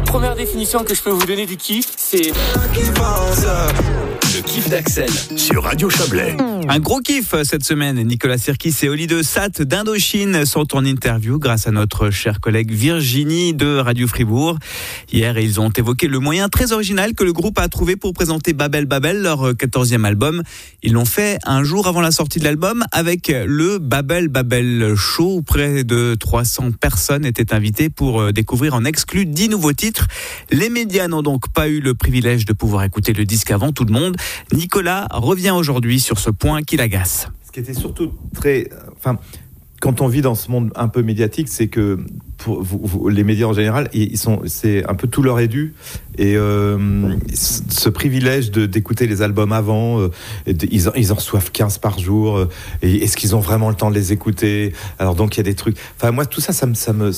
Première définition que je peux vous donner du kiff, c'est... Le kiff d'Axel sur Radio Chablais. Un gros kiff cette semaine. Nicolas Sirkis et Oli de Sat d'Indochine sont en interview grâce à notre chère collègue Virginie de Radio Fribourg. Hier, ils ont évoqué le moyen très original que le groupe a trouvé pour présenter Babel Babel, leur 14e album. Ils l'ont fait un jour avant la sortie de l'album avec le Babel Babel Show où près de 300 personnes étaient invitées pour découvrir en exclu 10 nouveaux titres. Les médias n'ont donc pas eu le privilège de pouvoir écouter le disque avant tout le monde. Nicolas revient aujourd'hui sur ce point qui l'agace. Ce qui était surtout quand on vit dans ce monde un peu médiatique, c'est que pour les médias en général, c'est un peu tout leur est dû. Et ce privilège d'écouter les albums avant, ils en reçoivent 15 par jour. Et est-ce qu'ils ont vraiment le temps de les écouter ? Alors donc il y a des trucs. Enfin moi tout ça, ça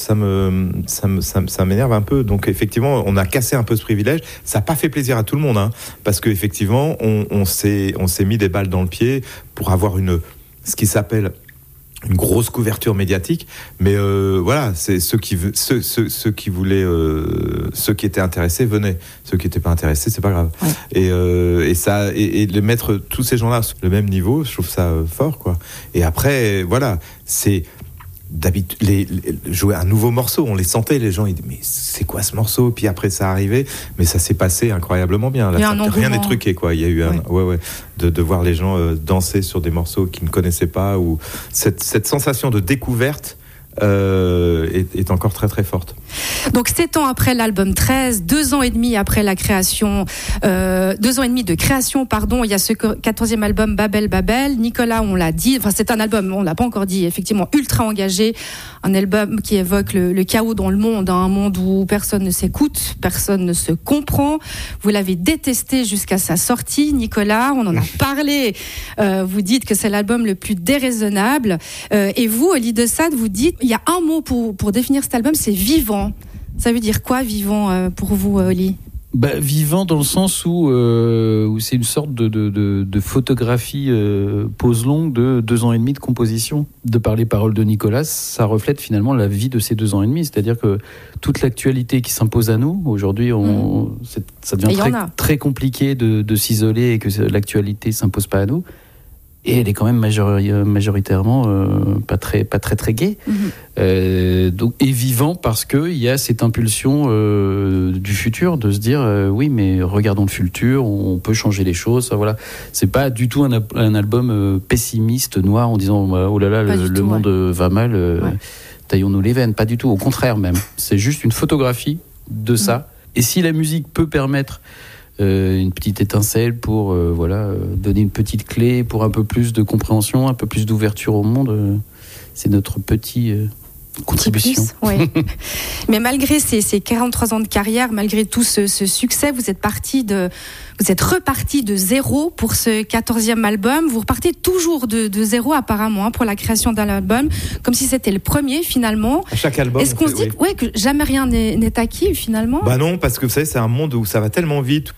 m'énerve un peu. Donc effectivement, on a cassé un peu ce privilège. Ça n'a pas fait plaisir à tout le monde, hein, parce que effectivement, on s'est mis des balles dans le pied pour avoir ce qui s'appelle une grosse couverture médiatique, mais voilà, c'est ceux qui voulaient, ceux qui étaient intéressés venaient, ceux qui n'étaient pas intéressés, c'est pas grave. Ouais. Et de mettre tous ces gens-là sur le même niveau, je trouve ça fort, quoi. Et après, voilà, c'est d'habitude jouer un nouveau morceau, on les sentait, les gens ils disaient mais c'est quoi ce morceau, puis après ça arrivait, mais ça s'est passé incroyablement bien. Là, rien n'est truqué, quoi. Il y a eu de voir les gens danser sur des morceaux qu'ils ne connaissaient pas, ou cette sensation de découverte est encore très très forte. Donc 7 ans après l'album 13, 2 ans et demi après la création, 2 ans et demi de création, il y a ce 14e album Babel Babel. Nicolas, on l'a dit, c'est un album, on l'a pas encore dit, effectivement ultra engagé, un album qui évoque le chaos dans le monde, un monde où personne ne s'écoute, personne ne se comprend. Vous l'avez détesté jusqu'à sa sortie, Nicolas, on en a parlé. Vous dites que c'est l'album le plus déraisonnable. Et vous, Oli de Sade, vous dites, il y a un mot pour définir cet album, c'est vivant. Ça veut dire quoi, vivant, pour vous, Oli ? Vivant dans le sens où c'est une sorte de photographie pause longue de 2 ans et demi de composition. De par les paroles de Nicolas, ça reflète finalement la vie de ces 2 ans et demi. C'est-à-dire que toute l'actualité qui s'impose à nous, aujourd'hui, ça devient très compliqué de s'isoler et que l'actualité s'impose pas à nous. Et elle est quand même majoritairement pas très gaie. Donc, et vivant parce qu'il y a cette impulsion du futur de se dire oui, mais regardons le futur, on peut changer les choses. Voilà. C'est pas du tout un album pessimiste, noir, en disant oh là là, le monde va mal, taillons-nous les veines. Pas du tout, au contraire même. C'est juste une photographie de ça. Et si la musique peut permettre une petite étincelle pour donner une petite clé pour un peu plus de compréhension, un peu plus d'ouverture au monde, c'est notre petite contribution. Oui. Mais malgré ces 43 ans de carrière, malgré tout ce succès, vous êtes reparti de zéro pour ce 14e album. Vous repartez toujours de zéro apparemment pour la création d'un album, comme si c'était le premier finalement. À chaque album. Est-ce qu'on se dit que jamais rien n'est acquis finalement ? Non, parce que vous savez, c'est un monde où ça va tellement vite.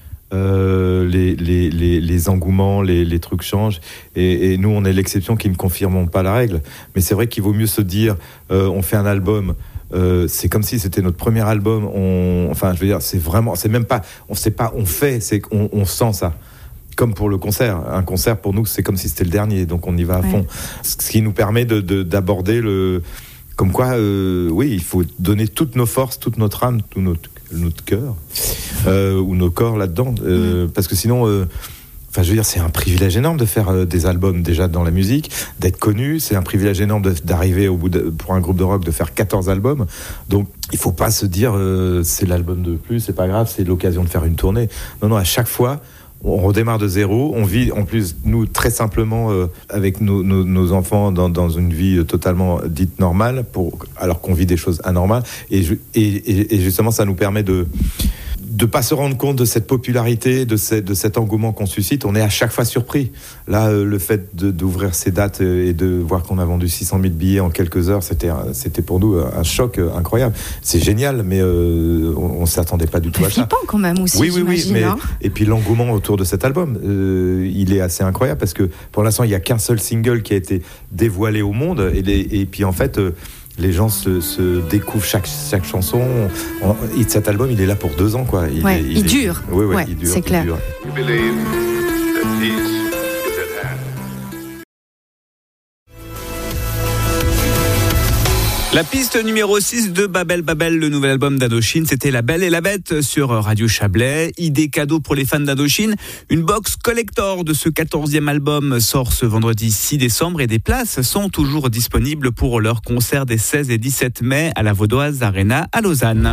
Les engouements, les trucs changent, et nous on est l'exception qui ne confirmons pas la règle. Mais c'est vrai qu'il vaut mieux se dire on fait un album, c'est comme si c'était notre premier album. C'est même pas, on sait pas, on fait, c'est qu'on sent ça. Comme pour le concert, un concert pour nous c'est comme si c'était le dernier, donc on y va à fond. Ce qui nous permet d'aborder comme quoi, il faut donner toutes nos forces, toute notre âme, tout notre cœur ou nos corps là-dedans, parce que sinon c'est un privilège énorme de faire des albums déjà dans la musique, d'être connu. C'est un privilège énorme d'arriver pour un groupe de rock de faire 14 albums. Donc il faut pas se dire c'est l'album de plus, c'est pas grave, c'est l'occasion de faire une tournée. Non, à chaque fois on redémarre de zéro, on vit en plus nous très simplement avec nos enfants dans une vie totalement dite normale, alors qu'on vit des choses anormales, et justement ça nous permet de pas se rendre compte de cette popularité, de cet engouement qu'on suscite. On est à chaque fois surpris. Là, le fait d'ouvrir ces dates et de voir qu'on a vendu 600 000 billets en quelques heures, c'était pour nous un choc incroyable. C'est génial, mais on ne s'attendait pas du tout à ça. C'est flippant quand même aussi, j'imagine. Mais, et puis l'engouement autour de cet album, il est assez incroyable, parce que pour l'instant, il n'y a qu'un seul single qui a été dévoilé au monde, et puis en fait... Les gens se découvrent chaque chanson. Et cet album, il est là pour 2 ans, quoi. Il dure. Oui, Ouais, il dure. c'est clair. Il dure. You believe that peace is at hand. La piste numéro 6 de Babel Babel, le nouvel album d'Indochine, c'était La Belle et la Bête sur Radio Chablais. Idée cadeau pour les fans d'Indochine. Une box collector de ce 14e album sort ce vendredi 6 décembre et des places sont toujours disponibles pour leur concert des 16 et 17 mai à la Vaudoise Arena à Lausanne.